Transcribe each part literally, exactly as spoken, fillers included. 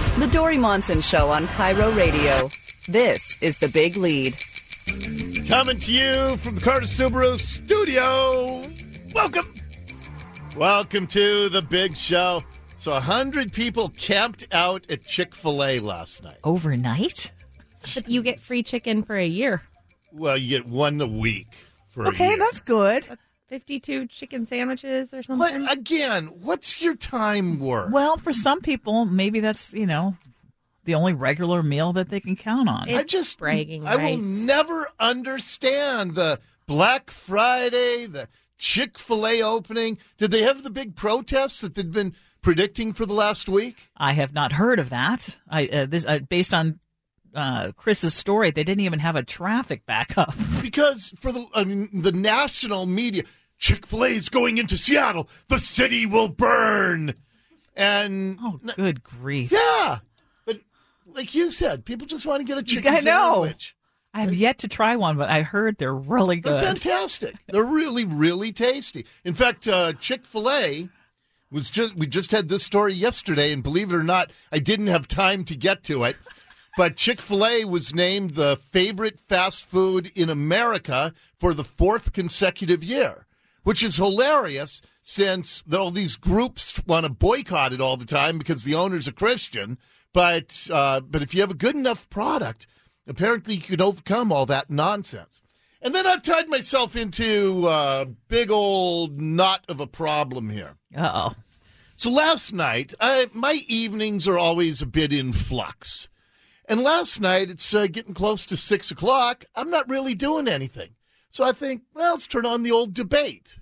The Dory Monson Show on Pyro Radio. This is The Big Lead. Coming to you from the Carter Subaru studio. Welcome. Welcome to The Big Show. So one hundred people camped out at Chick-fil-A last night. Overnight? But you get free chicken for a year. Well, you get one a week for okay, a year. that's good. That's fifty-two chicken sandwiches or something. But again, what's your time worth? Well, for some people, maybe that's, you know, the only regular meal that they can count on. It's I just bragging I will rights. never understand the Black Friday, the Chick-fil-A opening. Did they have the big protests that they'd been predicting for the last week? I have not heard of that. I uh, this uh, based on uh, Chris's story, they didn't even have a traffic backup. Because for the I mean the national media, Chick-fil-A is going into Seattle. The city will burn. And Oh, good grief! yeah, but like you said, people just want to get a chicken I know. sandwich. I have yet to try one, but I heard they're really They're good. fantastic. They're really, really tasty. In fact, uh, Chick-fil-A was just we just had this story yesterday, and believe it or not, I didn't have time to get to it. But Chick-fil-A was named the favorite fast food in America for the fourth consecutive year, which is hilarious since all these groups want to boycott it all the time because the owner's a Christian. But uh, but if you have a good enough product, apparently you can overcome all that nonsense. And then I've tied myself into a big old knot of a problem here. Uh-oh. So last night, I, my evenings are always a bit in flux. And last night, it's uh, getting close to six o'clock. I'm not really doing anything. So I think, well, let's turn on the old debate.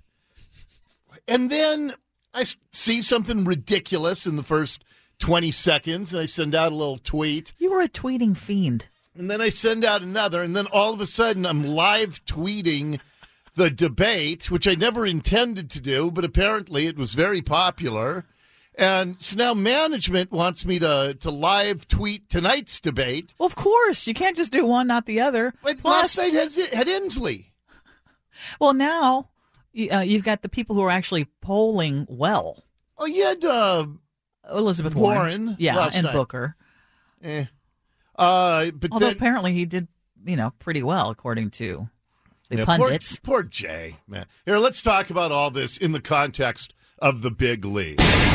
And then I see something ridiculous in the first twenty seconds, and I send out a little tweet. You were a tweeting fiend. And then I send out another, and then all of a sudden I'm live tweeting the debate, which I never intended to do, but apparently it was very popular. And so now management wants me to, to live tweet tonight's debate. Well, of course. You can't just do one, not the other. But Plus, last night had, had Inslee. well, now you- uh, you've got the people who are actually polling well. Oh, you had uh, Elizabeth Warren. Warren Yeah, last and night. Booker. eh. Uh, but Although then, apparently he did, you know, pretty well according to the yeah, pundits. Poor, poor Jay, man. Here, let's talk about all this in the context of the big lead.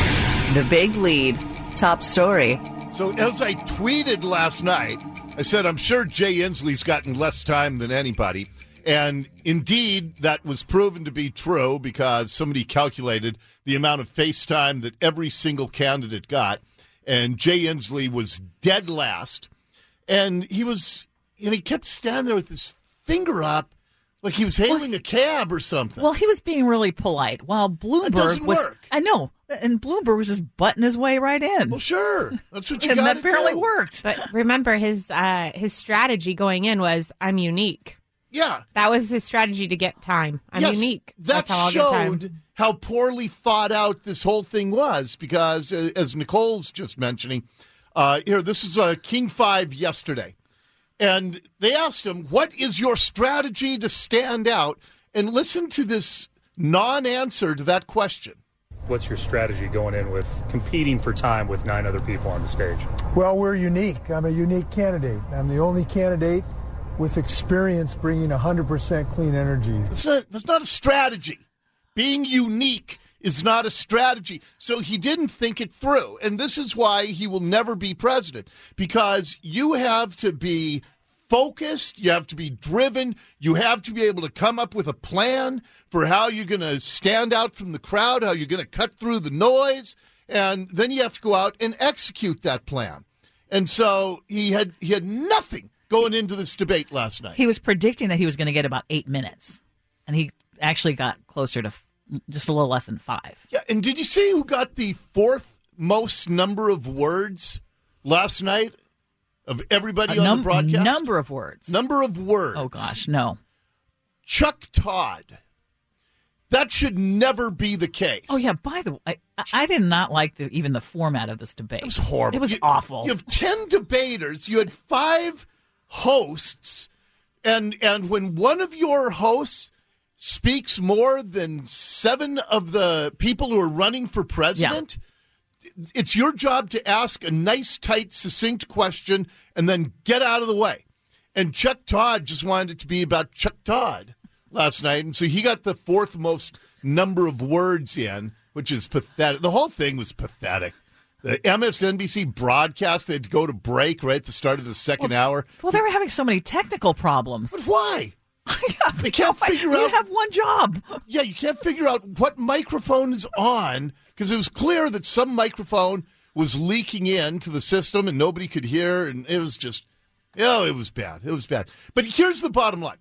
The Big Lead. Top story. So as I tweeted last night, I said, I'm sure Jay Inslee's gotten less time than anybody. And indeed, that was proven to be true because somebody calculated the amount of face time that every single candidate got. And Jay Inslee was dead last. And he was, you know, he kept standing there with his finger up like he was hailing a cab or something. Well, he was being really polite while Bloomberg doesn't was. work. I know. And Bloomberg was just butting his way right in. Well, sure. That's what you and got that to apparently do. worked. But remember, his uh, his strategy going in was, I'm unique. Yeah. That was his strategy to get time. I'm yes, unique. That That's how I'll get time. showed how poorly thought out this whole thing was because, uh, as Nicole's just mentioning, uh, here, this is uh, King five yesterday. And they asked him, what is your strategy to stand out? And listen to this non-answer to that question. What's your strategy going in with competing for time with nine other people on the stage? Well, we're unique. I'm a unique candidate. I'm the only candidate with experience bringing one hundred percent clean energy. That's not, that's not a strategy. Being unique is not a strategy. So he didn't think it through. And this is why he will never be president, because you have to be focused, you have to be driven, you have to be able to come up with a plan for how you're going to stand out from the crowd, how you're going to cut through the noise, and then you have to go out and execute that plan. And so he had he had nothing going into this debate last night. He was predicting that he was going to get about eight minutes, and he actually got closer to f- just a little less than five. Yeah, and did you see who got the fourth most number of words last night of everybody A on num- the broadcast? Number of words. Number of words. Oh, gosh, no. Chuck Todd. That should never be the case. Oh, yeah, by the way, I, I did not like the, even the format of this debate. It was horrible. It was You- awful. You have ten debaters. You had five hosts. And, and when one of your hosts speaks more than seven of the people who are running for president, it's your job to ask a nice, tight, succinct question and then get out of the way. And Chuck Todd just wanted it to be about Chuck Todd last night, and so he got the fourth most number of words in, which is pathetic. The whole thing was pathetic. The M S N B C broadcast, they had to go to break right at the start of the second well, hour. Well, they were having so many technical problems. But why? They can't figure you out. You have one job. Yeah, you can't figure out what microphone is on, because it was clear that some microphone was leaking into the system and nobody could hear, and it was just, oh, it was bad. It was bad. But here's the bottom line.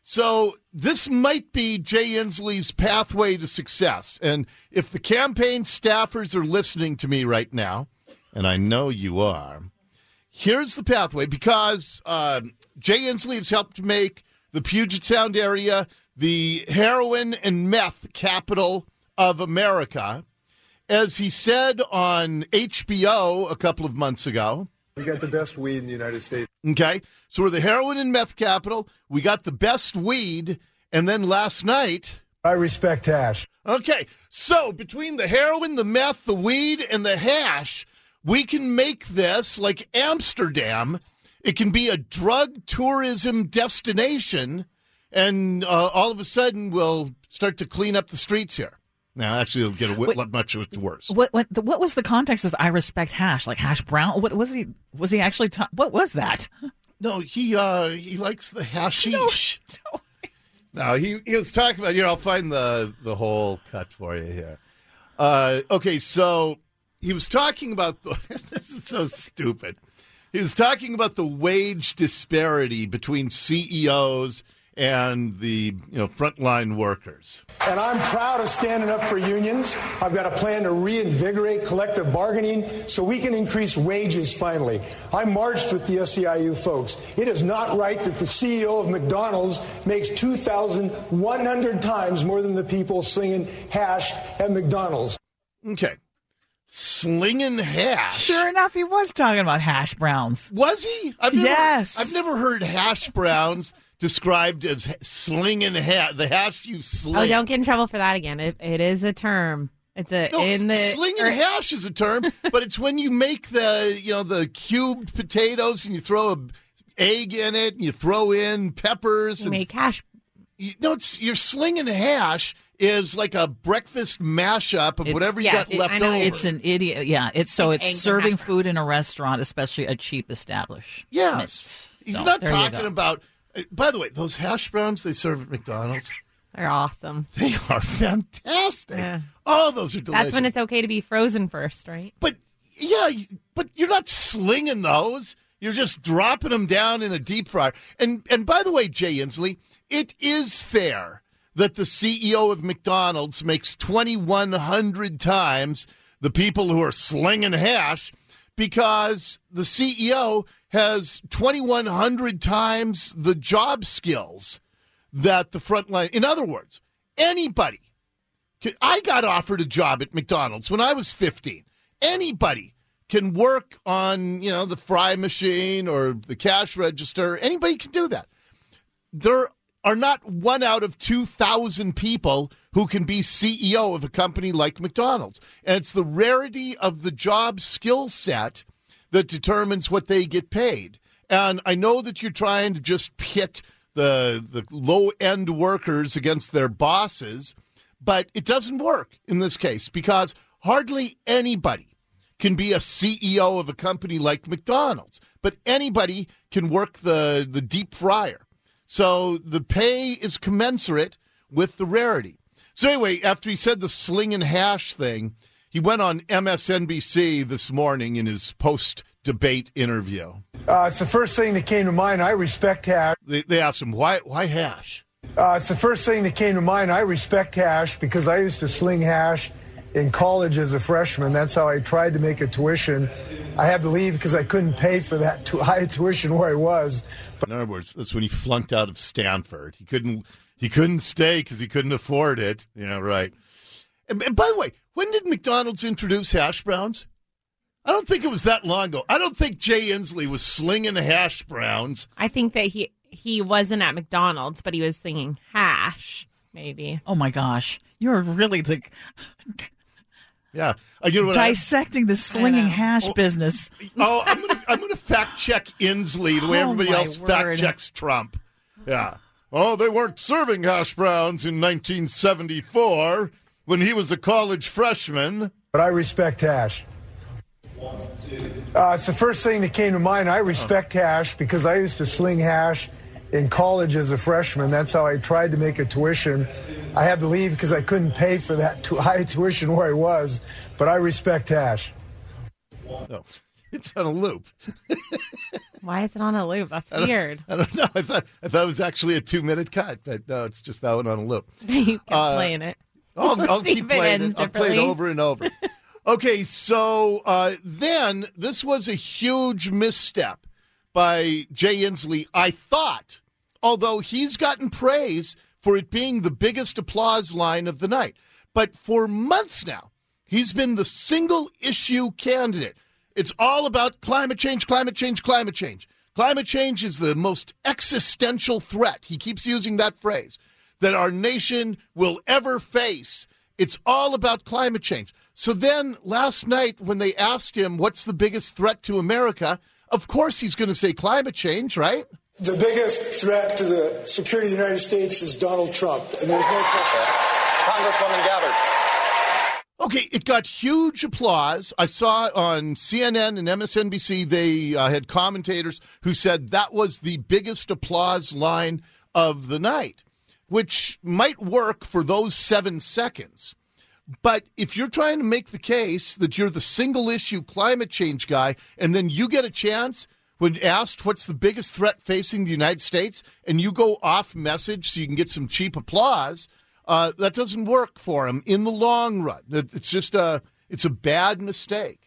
So this might be Jay Inslee's pathway to success. And if the campaign staffers are listening to me right now, and I know you are, here's the pathway, because uh, Jay Inslee has helped make the Puget Sound area the heroin and meth capital of America. As he said on H B O a couple of months ago, We got the best weed in the United States. Okay, so we're the heroin and meth capital. We got the best weed, and then last night... I respect hash. Okay, so between the heroin, the meth, the weed, and the hash, we can make this like Amsterdam. It can be a drug tourism destination, and uh, all of a sudden we'll start to clean up the streets here. Now, actually, it'll get a w- Wait, much worse. What what the, what was the context of the I respect hash? Like hash brown? What was he? Was he actually? Ta- what was that? No, he uh, he likes the hashish. No, no he, he was talking about, here, I'll find the, the whole cut for you here. Uh, okay, so he was talking about, the, this is so stupid. He was talking about the wage disparity between C E Os and the you know frontline workers. And I'm proud of standing up for unions. I've got a plan to reinvigorate collective bargaining so we can increase wages finally. I marched with the S E I U folks. It is not right that the C E O of McDonald's makes two thousand one hundred times more than the people slinging hash at McDonald's. Okay. Slinging hash. Sure enough, he was talking about hash browns. Was he? I've never, Yes. I've never heard hash browns described as slinging hash. The hash you sling. Oh, don't get in trouble for that again. It, it is a term. It's a No, in the slinging or, hash is a term, but it's when you make the you know the cubed potatoes and you throw a egg in it and you throw in peppers. You and make hash. you, no, it's, you're slinging hash is like a breakfast mashup of It's- whatever you yeah, got it- left I know over. It's an idiot. Yeah, it's so Like it's eggs and serving hash browns. food in a restaurant, especially a cheap establishment. yes, he's So, not there you talking go. about. uh, By the way, those hash browns they serve at McDonald's. They're awesome. They are fantastic. Yeah. Oh, those are delicious. That's when it's okay to be frozen first, right? But, yeah, you- but you're not slinging those. You're just dropping them down in a deep fryer. And, and by the way, Jay Inslee, it is fair that the C E O of McDonald's makes twenty-one hundred times the people who are slinging hash, because the C E O has twenty-one hundred times the job skills that the frontline. In other words, anybody. I got offered a job at McDonald's when I was fifteen. Anybody can work on, you know, the fry machine or the cash register. Anybody can do that. There are not one out of two thousand people who can be C E O of a company like McDonald's. And it's the rarity of the job skill set that determines what they get paid. And I know that you're trying to just pit the the low-end workers against their bosses, but it doesn't work in this case, because hardly anybody can be a C E O of a company like McDonald's, but anybody can work the, the deep fryer. So the pay is commensurate with the rarity. So anyway, after he said the sling and hash thing, he went on M S N B C this morning in his post-debate interview. Uh, it's the first thing that came to mind. I respect hash. They, they asked him, why, why hash? Uh, it's the first thing that came to mind. I respect hash because I used to sling hash in college as a freshman. That's how I tried to make a tuition. I had to leave because I couldn't pay for that tu- high tuition where I was. In other words, that's when he flunked out of Stanford. He couldn't he couldn't stay because he couldn't afford it. Yeah, right. And, and by the way, when did McDonald's introduce hash browns? I don't think it was that long ago. I don't think Jay Inslee was slinging hash browns. I think that he he wasn't at McDonald's, but he was singing hash, maybe. Oh my gosh, you're really the. Yeah. Uh, you know what Dissecting I, the slinging hash oh, business. Oh, I'm going to I'm gonna fact check Inslee the way oh, everybody else word. fact checks Trump. Yeah. Oh, they weren't serving hash browns in nineteen seventy-four when he was a college freshman. But I respect hash. Uh, it's the first thing that came to mind. I respect hash because I used to sling hash in college as a freshman. That's how I tried to make a tuition. I had to leave because I couldn't pay for that tu- high tuition where I was. But I respect hash. Oh, it's on a loop. Why is it on a loop? That's I weird. I don't know. I thought I thought it was actually a two-minute cut, but no, it's just that one on a loop. You kept Uh, playing it. I'll, I'll See keep if it playing ends it. I'll play it differently. over and over. Okay, so uh, then this was a huge misstep by Jay Inslee, I thought, although he's gotten praise for it being the biggest applause line of the night. But for months now, he's been the single-issue candidate. It's all about climate change, climate change, climate change. Climate change is the most existential threat. He keeps using that phrase, that our nation will ever face. It's all about climate change. So then last night when they asked him what's the biggest threat to America, of course he's going to say climate change, right? The biggest threat to the security of the United States is Donald Trump, and there's no question. Congresswoman Gabbard. Okay, it got huge applause. I saw on C N N and M S N B C, they uh, had commentators who said that was the biggest applause line of the night, which might work for those seven seconds. But if you're trying to make the case that you're the single-issue climate change guy, and then you get a chance when asked what's the biggest threat facing the United States, and you go off message so you can get some cheap applause, uh, that doesn't work for him in the long run. It's just a, it's a bad mistake.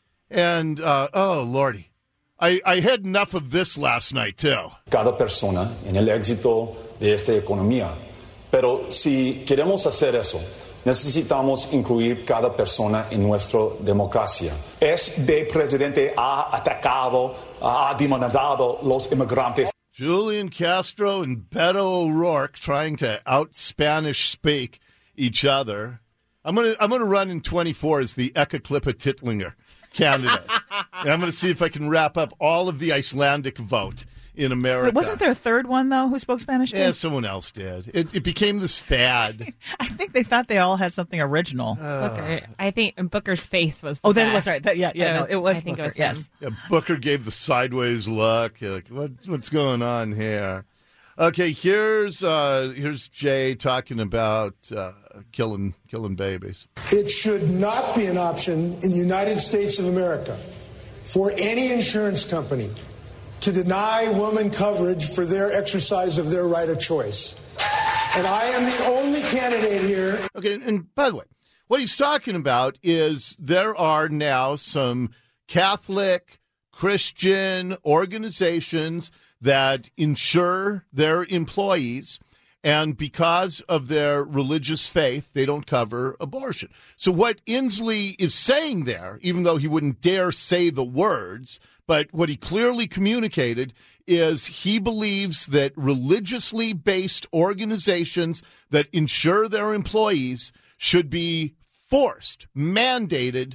And, uh, oh, Lordy, I, I had enough of this last night, too. Cada persona en el éxito de esta economía. Pero si queremos hacer eso, necesitamos incluir cada persona en nuestra democracia. Este presidente ha atacado, ha demonizado los inmigrantes. Julian Castro and Beto O'Rourke trying to out-Spanish speak each other. I'm gonna I'm gonna run in twenty-four as the Eka Klippa Tittlinger candidate. And I'm gonna see if I can wrap up all of the Icelandic vote in America. Wait, wasn't there a third one, though, who spoke Spanish, too? Yeah, someone else did. It, it became this fad. I think they thought they all had something original. Uh, Booker. I think Booker's face was. The oh, that best. was right. That, yeah, yeah, It no, was- it was I think it Booker, was him. yes. Yeah, Booker gave the sideways look. You're like, what, what's going on here? Okay, here's uh, here's Jay talking about uh, killing killing babies. It should not be an option in the United States of America for any insurance company to deny women coverage for their exercise of their right of choice. And I am the only candidate here. Okay, and by the way, what he's talking about is there are now some Catholic, Christian organizations that insure their employees, and because of their religious faith, they don't cover abortion. So what Inslee is saying there, even though he wouldn't dare say the words, but what he clearly communicated is he believes that religiously based organizations that insure their employees should be forced, mandated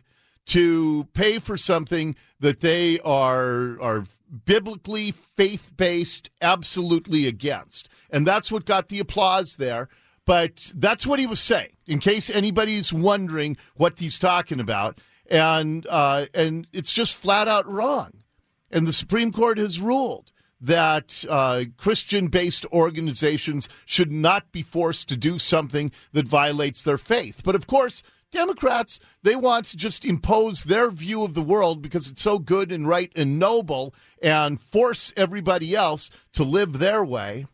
to pay for something that they are are biblically faith-based, absolutely against. And that's what got the applause there. But that's what he was saying, in case anybody's wondering what he's talking about. And uh, and it's just flat out wrong. And the Supreme Court has ruled that uh, Christian-based organizations should not be forced to do something that violates their faith. But of course, Democrats, they want to just impose their view of the world because it's so good and right and noble and force everybody else to live their way.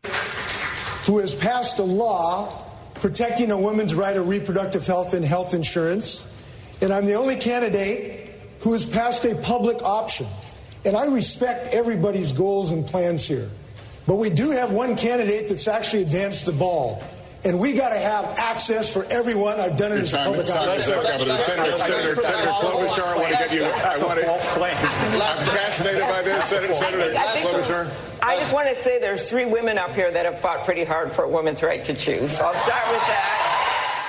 Who has passed a law protecting a woman's right of reproductive health and health insurance. And I'm the only candidate who has passed a public option. And I respect everybody's goals and plans here. But we do have one candidate that's actually advanced the ball. And we got to have access for everyone. I've done it as a public option. Senator, Senator, Senator, Senator Klobuchar, I want to get you. I want to. I'm fascinated by this, Senator, Senator Klobuchar. I just want to say there's three women up here that have fought pretty hard for a woman's right to choose. So I'll start with that.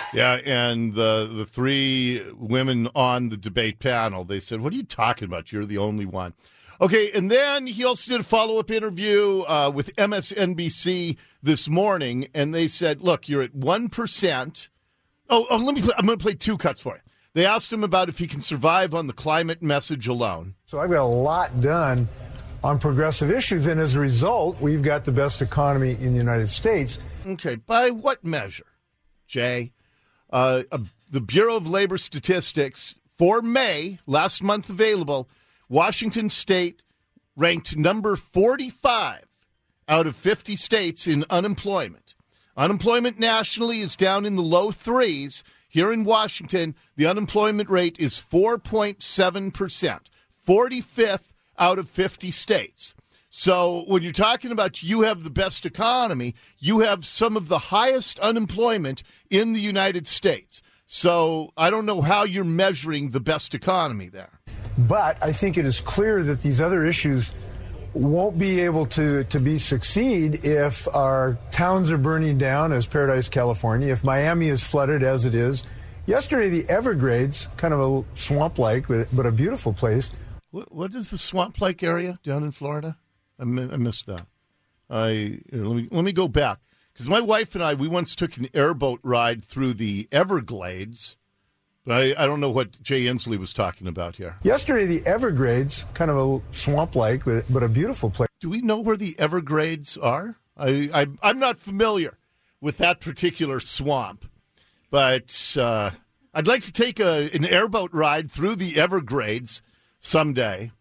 Yeah, and the the three women on the debate panel, they said, what are you talking about? You're the only one. Okay, and then he also did a follow-up interview uh, with M S N B C this morning, and they said, look, you're at one percent. Oh, oh let me play, I'm going to play two cuts for you. They asked him about if he can survive on the climate message alone. So I've got a lot done on progressive issues, and as a result, we've got the best economy in the United States. Okay, by what measure, Jay? Uh, uh, the Bureau of Labor Statistics for May, last month available, Washington State ranked number forty-five out of fifty states in unemployment. Unemployment nationally is down in the low threes. Here in Washington, the unemployment rate is four point seven percent, forty-fifth out of fifty states. So when you're talking about you have the best economy, you have some of the highest unemployment in the United States. So I don't know how you're measuring the best economy there. But I think it is clear that these other issues won't be able to, to be succeed if our towns are burning down, as Paradise, California, if Miami is flooded, as it is. Yesterday, the Everglades, kind of a swamp-like, but, but a beautiful place. What, what is the swamp-like area down in Florida? I, mi- I missed that. I let me let me go back, because my wife and I, we once took an airboat ride through the Everglades, but I, I don't know what Jay Inslee was talking about here. Yesterday, the Everglades, kind of a swamp-like, but, but a beautiful place. Do we know where the Everglades are? I, I I'm not familiar with that particular swamp, but uh, I'd like to take a an airboat ride through the Everglades someday.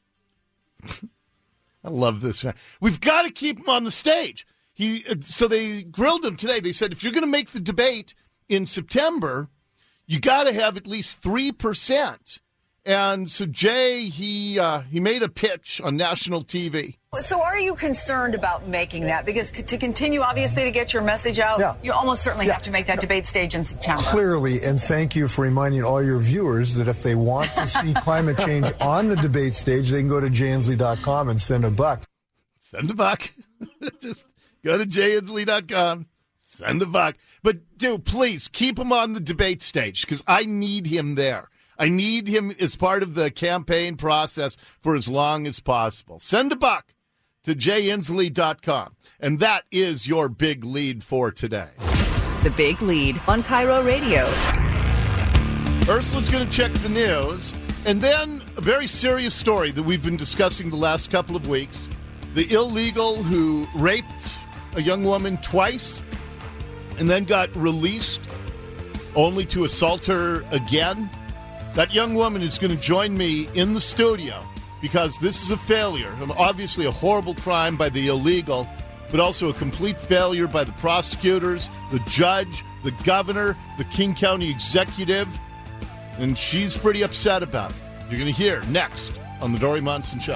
I love this. We've got to keep him on the stage. He so they grilled him today. They said, if you're going to make the debate in September, you got to have at least three percent. And so Jay, he uh, he made a pitch on national T V. So are you concerned about making that? Because c- to continue, obviously, to get your message out, yeah. you almost certainly yeah. have to make that debate stage in September. Clearly, and thank you for reminding all your viewers that if they want to see climate change on the debate stage, they can go to jay inslee dot com and send a buck. Send a buck. Just go to jay inslee dot com, send a buck. But, dude, please, keep him on the debate stage, because I need him there. I need him as part of the campaign process for as long as possible. Send a buck to jay inslee dot com. And that is your big lead for today. The Big Lead on Cairo Radio. Ursula's going to check the news. And then a very serious story that we've been discussing the last couple of weeks. The illegal who raped a young woman twice and then got released only to assault her again. That young woman is going to join me in the studio because this is a failure. Obviously a horrible crime by the illegal, but also a complete failure by the prosecutors, the judge, the governor, the King County executive, and she's pretty upset about it. You're going to hear next on the Dory Monson Show.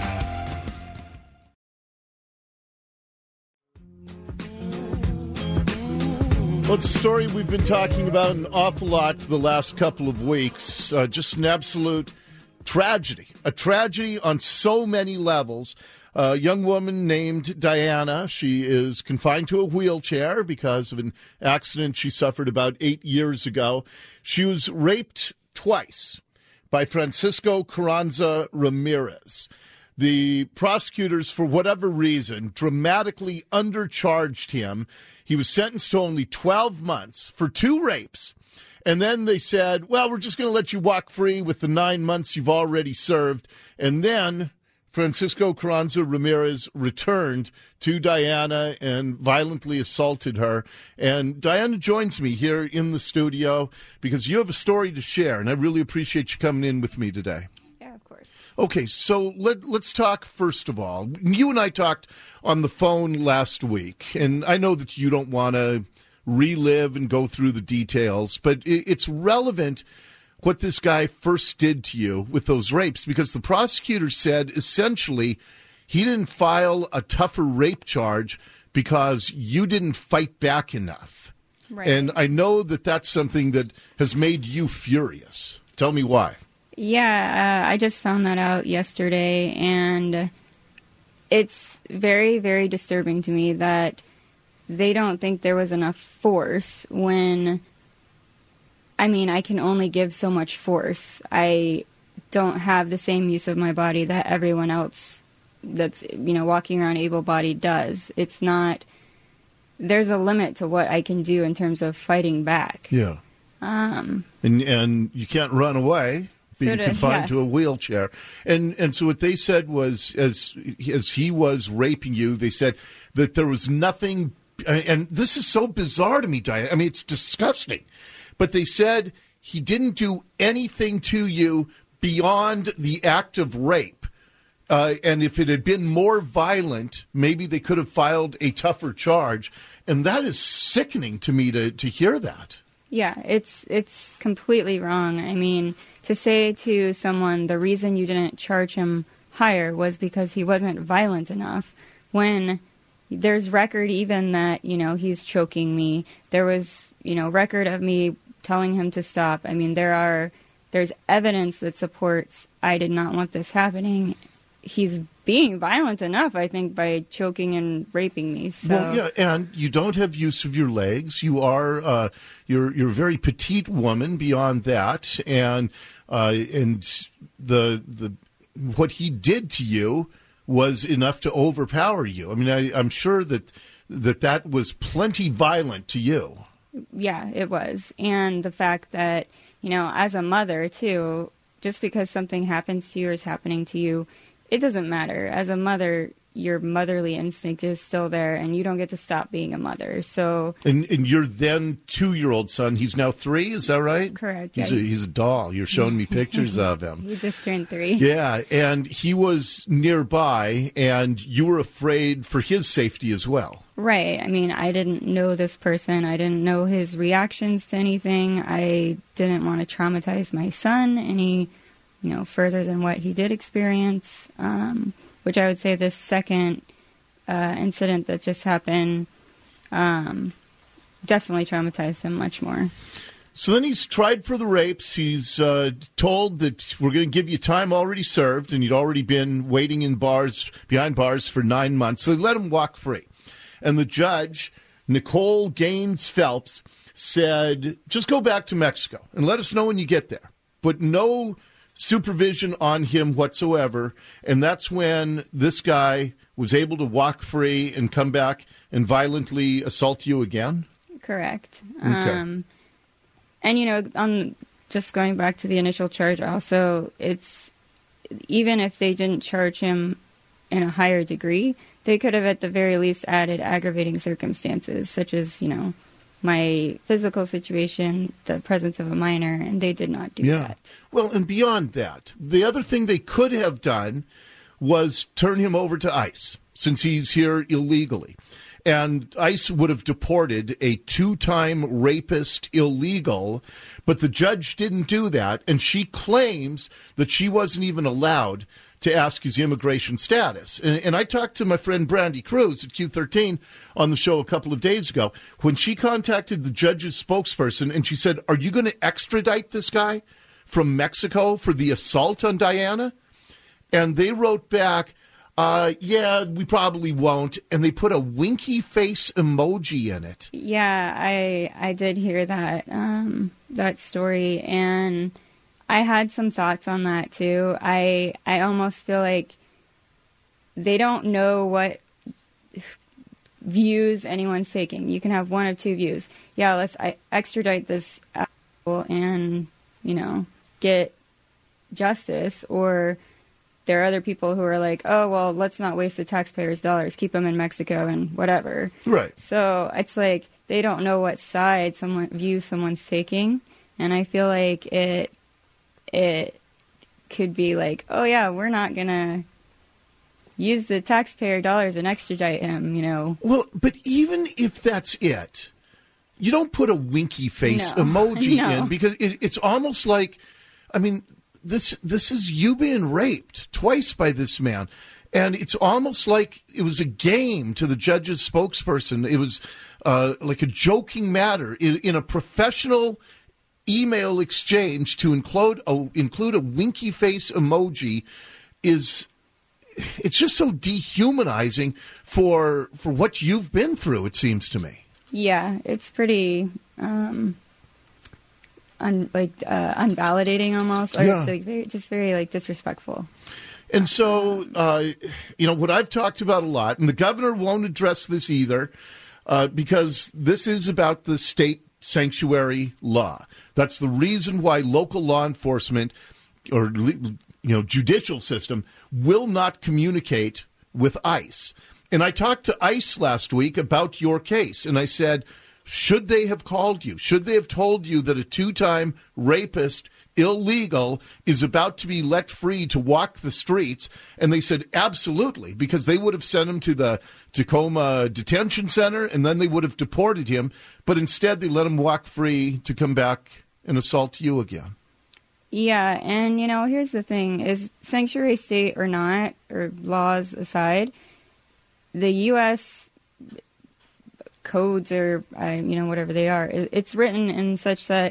Well, it's a story we've been talking about an awful lot the last couple of weeks. Uh, just an absolute tragedy. A tragedy on so many levels. A young woman named Diana. She is confined to a wheelchair because of an accident she suffered about eight years ago. She was raped twice by Francisco Carranza Ramirez. The prosecutors, for whatever reason, dramatically undercharged him. He was sentenced to only twelve months for two rapes. And then they said, well, we're just going to let you walk free with the nine months you've already served. And then Francisco Carranza Ramirez returned to Diana and violently assaulted her. And Diana joins me here in the studio because you have a story to share, and I really appreciate you coming in with me today. Yeah, of course. Okay, so let, let's talk first of all. You and I talked on the phone last week, and I know that you don't want to relive and go through the details, but it, it's relevant what this guy first did to you with those rapes, because the prosecutor said essentially he didn't file a tougher rape charge because you didn't fight back enough. Right. And I know that that's something that has made you furious. Tell me why. Yeah, uh, I just found that out yesterday, and it's very, very disturbing to me that they don't think there was enough force when I mean, I can only give so much force. I don't have the same use of my body that everyone else that's, you know, walking around able-bodied does. It's not, there's a limit to what I can do in terms of fighting back. Yeah. Um, and and you can't run away, being so to, confined yeah. to a wheelchair. And and so what they said was, as as he was raping you, they said that there was nothing, and this is so bizarre to me, Diane. I mean, it's disgusting. But they said he didn't do anything to you beyond the act of rape. Uh, and if it had been more violent, maybe they could have filed a tougher charge. And that is sickening to me to, to hear that. Yeah, it's it's completely wrong. I mean, to say to someone the reason you didn't charge him higher was because he wasn't violent enough, when there's record even that, you know, he's choking me. There was, you know, record of me telling him to stop. I mean, there are there's evidence that supports I did not want this happening. He's being violent enough, I think, by choking and raping me. So. Well, yeah, and you don't have use of your legs. You are uh, you're you're a very petite woman beyond that, and uh, and the the what he did to you was enough to overpower you. I mean, I, I'm sure that that that was plenty violent to you. Yeah, it was, and the fact that, you know, as a mother too, just because something happens to you or is happening to you, it doesn't matter. As a mother, your motherly instinct is still there, and you don't get to stop being a mother. So, and and your then two-year-old son, he's now three, is that right? Correct. He's yeah. a, he's a doll. You're showing me pictures of him. He just turned three. Yeah, and he was nearby, and you were afraid for his safety as well. Right. I mean, I didn't know this person. I didn't know his reactions to anything. I didn't want to traumatize my son any, you know, further than what he did experience, um, which I would say this second uh, incident that just happened um, definitely traumatized him much more. So then he's tried for the rapes. He's uh, told that we're going to give you time already served, and he'd already been waiting in bars, behind bars for nine months. So they let him walk free. And the judge, Nicole Gaines Phelps, said, just go back to Mexico and let us know when you get there. But no supervision on him whatsoever. And that's when this guy was able to walk free and come back and violently assault you again? Correct. Okay. Um, and, you know, on just going back to the initial charge also, it's even if they didn't charge him in a higher degree, they could have at the very least added aggravating circumstances, such as, you know, my physical situation, the presence of a minor, and they did not do yeah. that. Well, and beyond that, the other thing they could have done was turn him over to ICE, since he's here illegally. And ICE would have deported a two-time rapist illegal, but the judge didn't do that, and she claims that she wasn't even allowed to ask his immigration status. And, and I talked to my friend Brandy Cruz at Q thirteen on the show a couple of days ago when she contacted the judge's spokesperson, and she said, are you going to extradite this guy from Mexico for the assault on Diana? And they wrote back, uh, yeah, we probably won't. And they put a winky face emoji in it. Yeah, I I did hear that um, that story, and I had some thoughts on that too. I I almost feel like they don't know what views anyone's taking. You can have one of two views. Yeah, let's I extradite this asshole and, you know, get justice, or there are other people who are like, oh, well, let's not waste the taxpayers' dollars, keep them in Mexico and whatever. Right. So it's like they don't know what side someone view someone's taking, and I feel like it it could be like, oh yeah, we're not gonna use the taxpayer dollars and extradite him, you know. Well, but even if that's it, you don't put a winky face No. emoji No. in, because it, it's almost like, I mean, this this is you being raped twice by this man. And it's almost like it was a game to the judge's spokesperson. It was uh, like a joking matter in, in a professional email exchange to include a, include a winky face emoji is, it's just so dehumanizing for for what you've been through, it seems to me. Yeah, it's pretty, um, un, like uh, unvalidating almost, or Yeah. it's like very, just very like disrespectful. And so, uh, you know, what I've talked about a lot, and the governor won't address this either, uh, because this is about the state sanctuary law. That's the reason why local law enforcement or, you know, judicial system will not communicate with ICE. And I talked to ICE last week about your case, and I said, should they have called you? Should they have told you that a two-time rapist, illegal, is about to be let free to walk the streets? And they said, absolutely, because they would have sent him to the Tacoma Detention Center, and then they would have deported him. But instead, they let him walk free to come back and assault you again. Yeah, and, you know, here's the thing, is sanctuary state or not, or laws aside, the U S codes or, uh, you know, whatever they are, it's written in such that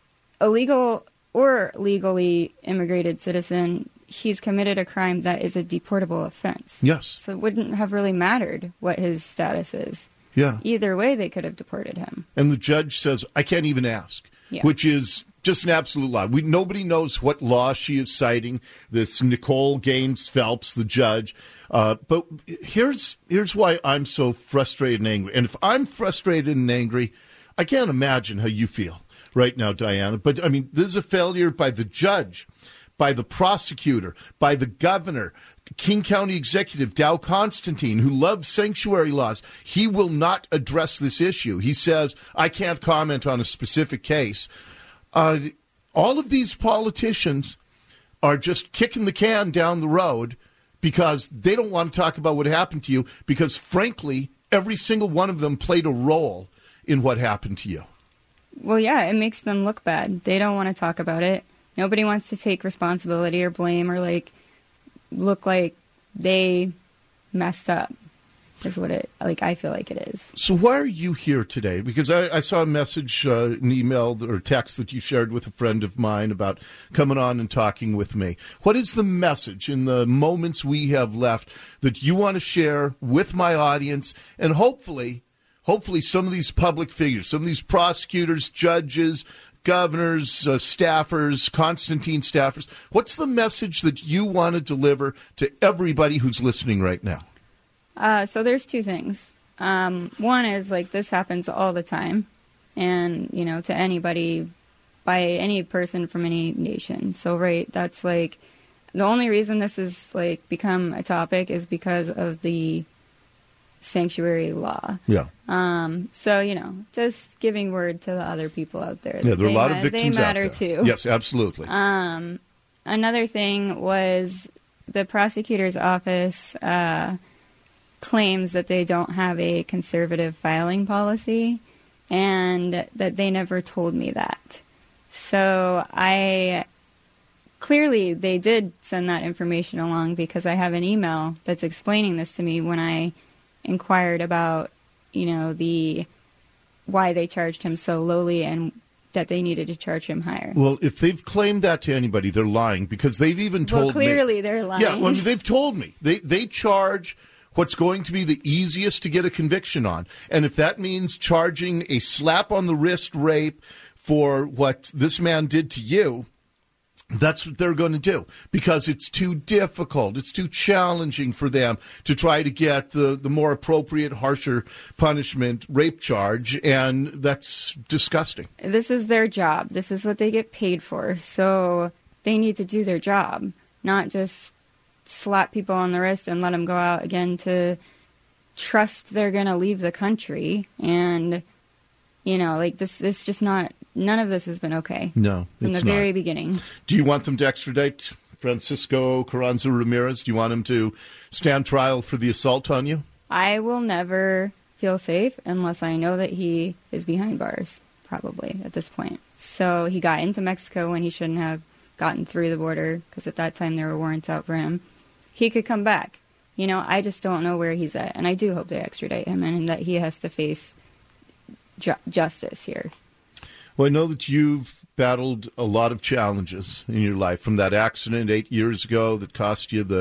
a legal or legally immigrated citizen, he's committed a crime that is a deportable offense. Yes. So it wouldn't have really mattered what his status is. Yeah. Either way, they could have deported him. And the judge says, I can't even ask, Yeah. which is just an absolute lie. We, nobody knows what law she is citing, this Nicole Gaines Phelps, the judge. Uh, but here's here's why I'm so frustrated and angry. And if I'm frustrated and angry, I can't imagine how you feel right now, Diana. But, I mean, this is a failure by the judge, by the prosecutor, by the governor, King County Executive Dow Constantine, who loves sanctuary laws. He will not address this issue. He says, I can't comment on a specific case. Uh, all of these politicians are just kicking the can down the road because they don't want to talk about what happened to you because, frankly, every single one of them played a role in what happened to you. Well, yeah, it makes them look bad. They don't want to talk about it. Nobody wants to take responsibility or blame or, like, look like they messed up is what it, like, I feel like it is. So why are you here today? Because I, I saw a message, uh, an email or text that you shared with a friend of mine about coming on and talking with me. What is the message in the moments we have left that you want to share with my audience and hopefully, hopefully some of these public figures, some of these prosecutors, judges, governors, uh, staffers, Constantine staffers, what's the message that you want to deliver to everybody who's listening right now? Uh, so there's two things. Um, one is, like, this happens all the time. And, you know, to anybody, by any person from any nation. So, right, that's, like, the only reason this has, like, become a topic is because of the sanctuary law. Yeah. Um, so, you know, just giving word to the other people out there. Yeah, there are a lot ma- of victims They matter, out there. too. Yes, absolutely. Um, another thing was the prosecutor's office uh, claims that they don't have a conservative filing policy and that they never told me that. So I clearly they did send that information along because I have an email that's explaining this to me when I inquired about, you know, the why they charged him so lowly and that they needed to charge him higher. Well, if they've claimed that to anybody, they're lying because they've even told well, clearly me. they're lying. Yeah, well, they've told me. They they charge what's going to be the easiest to get a conviction on. And if that means charging a slap on the wrist rape for what this man did to you, that's what they're going to do because it's too difficult. It's too challenging for them to try to get the, the more appropriate, harsher punishment rape charge, and that's disgusting. This is their job. This is what they get paid for. So they need to do their job, not just slap people on the wrist and let them go out again to trust they're going to leave the country. And, you know, like this, this just not, none of this has been okay. No, From it's the very not. beginning. Do you want them to extradite Francisco Carranza Ramirez? Do you want him to stand trial for the assault on you? I will never feel safe unless I know that he is behind bars, probably, at this point. So he got into Mexico when he shouldn't have gotten through the border because at that time there were warrants out for him. He could come back. You know, I just don't know where he's at. And I do hope they extradite him and that he has to face ju- justice here. Well, I know that you've battled a lot of challenges in your life, from that accident eight years ago that cost you the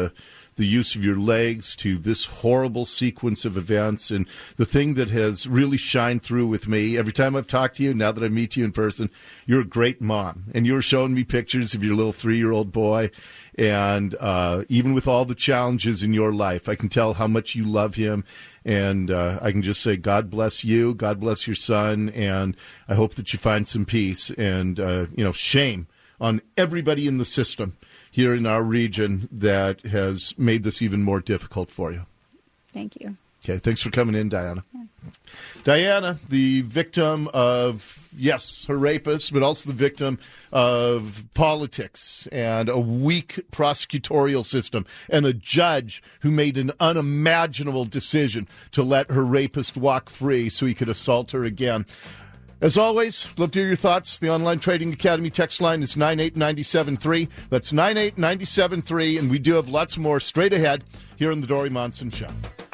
the use of your legs to this horrible sequence of events. And the thing that has really shined through with me every time I've talked to you, now that I meet you in person, you're a great mom. And you were showing me pictures of your little three-year-old boy. And uh, even with all the challenges in your life, I can tell how much you love him. And uh, I can just say, God bless you, God bless your son, and I hope that you find some peace. And, uh, you know, shame on everybody in the system here in our region that has made this even more difficult for you. Thank you. Okay, thanks for coming in, Diana. Yeah. Diana, the victim of, yes, her rapist, but also the victim of politics and a weak prosecutorial system and a judge who made an unimaginable decision to let her rapist walk free so he could assault her again. As always, love to hear your thoughts. The Online Trading Academy text line is nine eight nine seven three. That's nine eight nine seven three, and we do have lots more straight ahead here on the Dori Monson Show.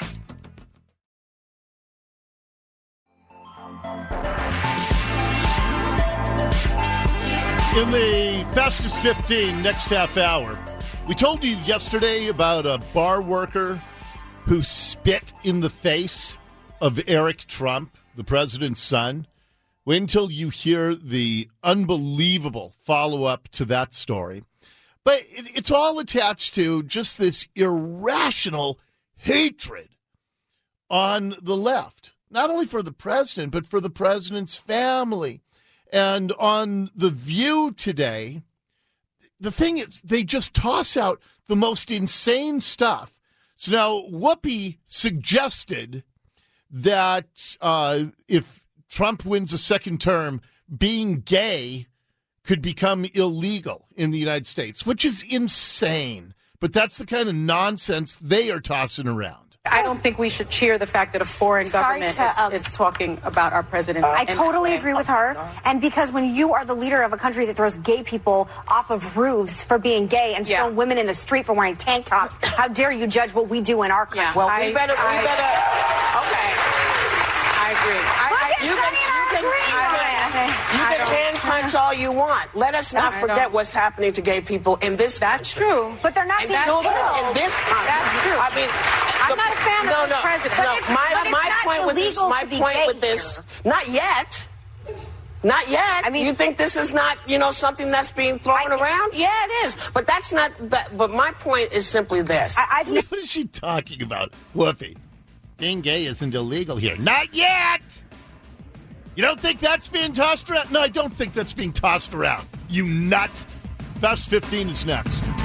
In the Fastest fifteen next half hour, we told you yesterday about a bar worker who spit in the face of Eric Trump, the president's son. Wait until you hear the unbelievable follow-up to that story. But it, it's all attached to just this irrational hatred on the left, not only for the president, but for the president's family. And on The View today, the thing is, they just toss out the most insane stuff. So now Whoopi suggested that uh, if Trump wins a second term, being gay could become illegal in the United States, which is insane. But that's the kind of nonsense they are tossing around. I don't think we should cheer the fact that a foreign Sorry government to, um, is, is talking about our president. I and, totally and, agree with her. And because when you are the leader of a country that throws gay people off of roofs for being gay and yeah. throw women in the street for wearing tank tops, how dare you judge what we do in our country? Yeah. Well, I, we better, I, we better, okay. I agree. I, Look I, at you Sonny can, and I you agree can, on it. You I can don't- hand punch all you want. Let us not I forget don't. what's happening to gay people in this That's country. true. But they're not And being that's Children killed. in this country. That's true. I mean, I'm the- not a fan of no, this no, president. No, But it's- my but it's my not point with this, illegal my to be point gay with this, here. not yet. Not yet. I mean- you think this is not, you know, something that's being thrown I- around? Yeah, it is. But that's not. That, but my point is simply this. I, I've What is she talking about? Whoopi, being gay isn't illegal here. Not yet! You don't think that's being tossed around? No, I don't think that's being tossed around. You nut. Fast fifteen is next.